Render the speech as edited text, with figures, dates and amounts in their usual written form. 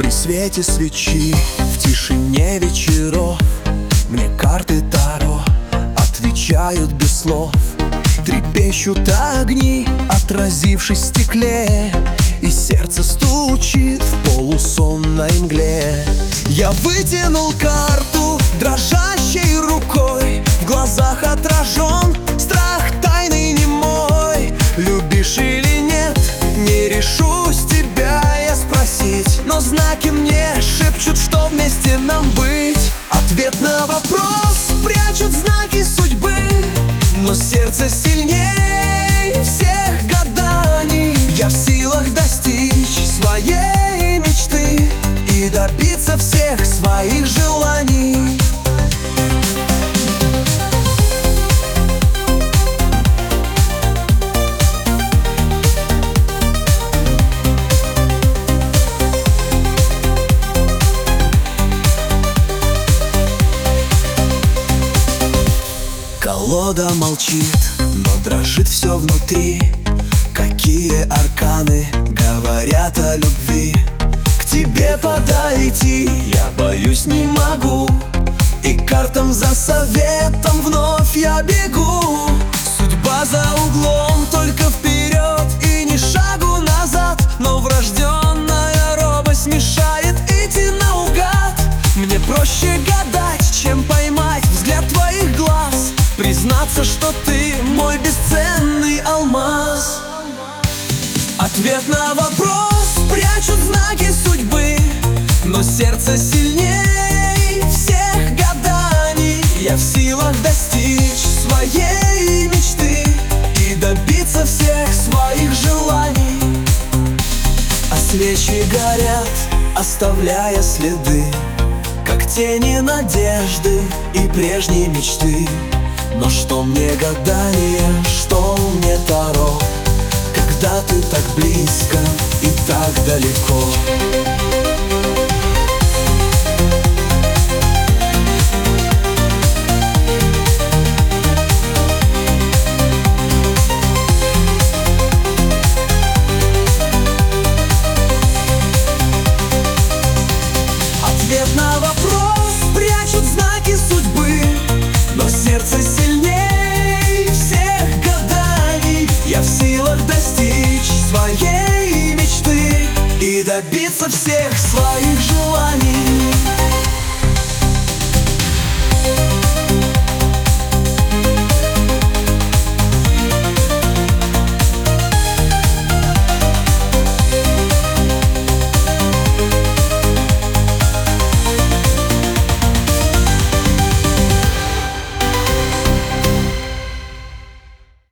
При свете свечи, в тишине вечеров, мне карты Таро отвечают без слов. Трепещут огни, отразившись в стекле, и сердце стучит в полусонной мгле. Я вытянул карту дрожащей рукой, в глазах отражен страх тайный немой. Любишь или нет, не решусь тебя я спросить, но знаки мне шепчут, что вместе нам быть. Ответ на вопрос прячут знаки судьбы, но сердце сильней всех гаданий. Я в силах достичь своей мечты и добиться всех своих желаний. Колода молчит, но дрожит все внутри. Какие арканы говорят о любви? К тебе подойти я боюсь не могу, и картам за советом вновь я бегу. Судьба за углом, только вперед и ни шагу назад, но врожденная робость мешает идти наугад. Мне проще гадать, чем поймать взгляд твоих глаз, признаться, что ты мой бесценный алмаз. Ответ на вопрос прячут знаки судьбы, но сердце сильней всех гаданий. Я в силах достичь своей мечты и добиться всех своих желаний. А свечи горят, оставляя следы, как тени надежды и прежней мечты. Но что мне гадание, что мне Таро, когда ты так близко и так далеко. Ответ на вопрос прячут знаки судьбы, но сердце сильней всех гаданий. Я в силах достичь своей мечты и добиться всех своих желаний.